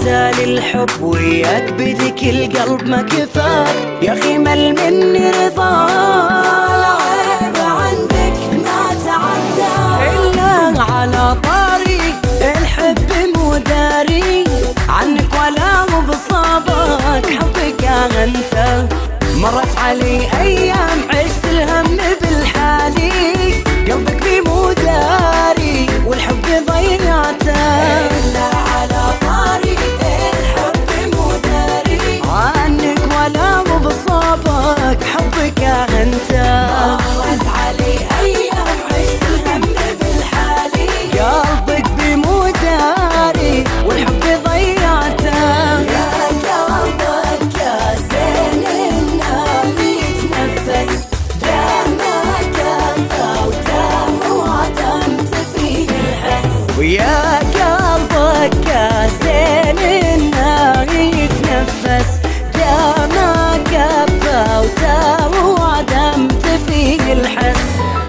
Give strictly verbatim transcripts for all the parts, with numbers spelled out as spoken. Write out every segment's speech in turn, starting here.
قتال الحب وياك بدك القلب ما كفاك يا اخي مل مني رضاك. العيب عندك ما تعدى الا على طريق الحب مو داري عنك ولا مو بصابك حبك انت. مرت علي ايام عشت الهم بالحالي قلبك بي مو داري والحب ضيعته الا على طريق الحب مو داري عنك ولا مو بصابك حبك انت. مرت علي ايام عشت الهم بالحالي قلبك بي مو داري والحب ضيعته. يا قلبك يا زين النبي تنفس دامك انت ودام وعدمت فيه الحس. ويا قلبك يا زين النبي يتنفس دامك كفى ودام وعدمت فيه الحس.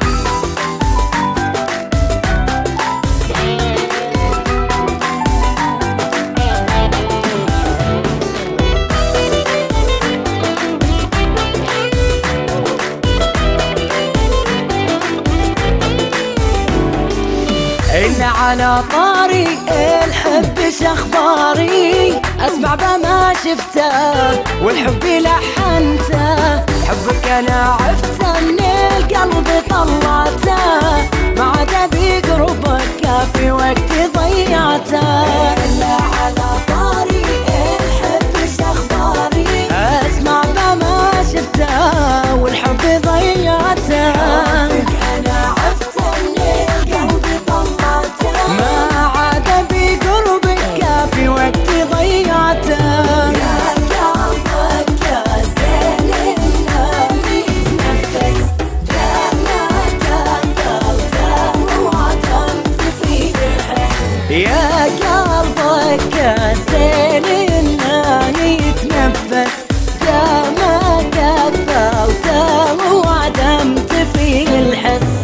إلا على طريق الحب شخباري أسمع بما شفته والحب لحنته. حبك أنا عفته من القلب طلعته ما عاد بقربك كافي وقتي ضيعته. إلا على طريق الحب شخباري أسمع بما شفته والحب ضيعته. حبك أنا عفته من القلب ما عاد بقربك كافي وقتي ضيعته. يا قلبك يا زين النبي يتنفس دامك كفى وعدمت فيه الحس. يا قلبك يا زين النبي يتنفس دامك كفى وعدمت فيه الحس.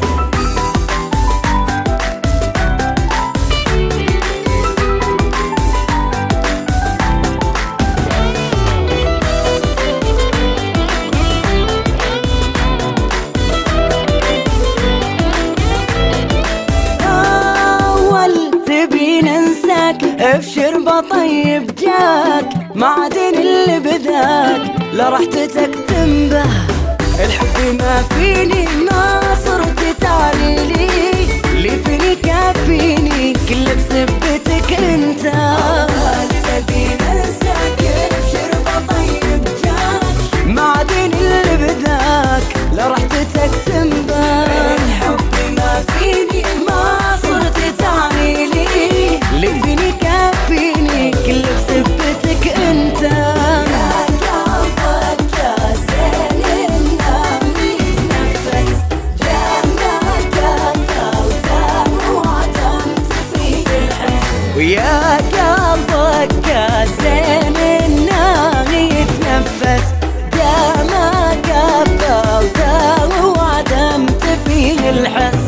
ابشر بطيب جاك معدن اللي بذاك لرحتتك تنبه. الحب ما فيني ما صرت تعليلي اللي فيني كافيني كل بسبتك انت. تبي ننساك ابشر بطيب جاك معدن اللي بذاك لرحتتك تنبه. الحب ما فيني ما صرت تعليلي اللي فيني كافيني كل بسبتك انت. يا قلبك يا زين النبي يتنفس دامك كفى ودام وعدمت فيه الحس. ويا قلبك يا زين النبي يتنفس دامك كفى ودام وعدمت فيه الحس.